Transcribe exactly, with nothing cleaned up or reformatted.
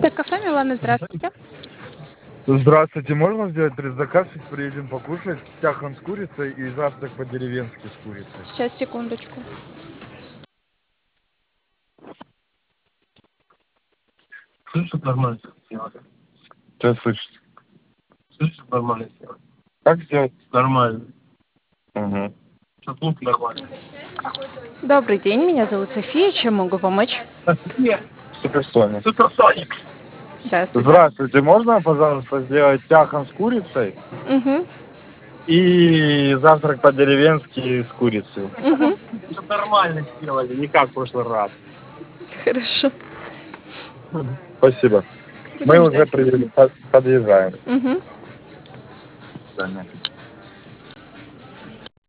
Кафе Милана, здравствуйте. Здравствуйте, можно сделать предзаказ, сейчас приедем покушать, тяхан с курицей и завтрак по-деревенски с курицей. Сейчас, секундочку. Слышишь, нормально сделать? Что слышите? Слышишь, нормально сделать? Как сделать? Нормально. Угу. Чтоб лук нормально. Добрый день, меня зовут София. Чем могу помочь? Нет, Суперсоник. суперсоник. Здравствуйте. Здравствуйте, можно, пожалуйста, сделать тяхан с курицей Угу. и завтрак по-деревенски с курицей? Угу. Чтоб нормально сделали, не как в прошлый раз. Хорошо. Спасибо. Будем Мы уже ждать. приедем, под- подъезжаем. Угу. До свидания.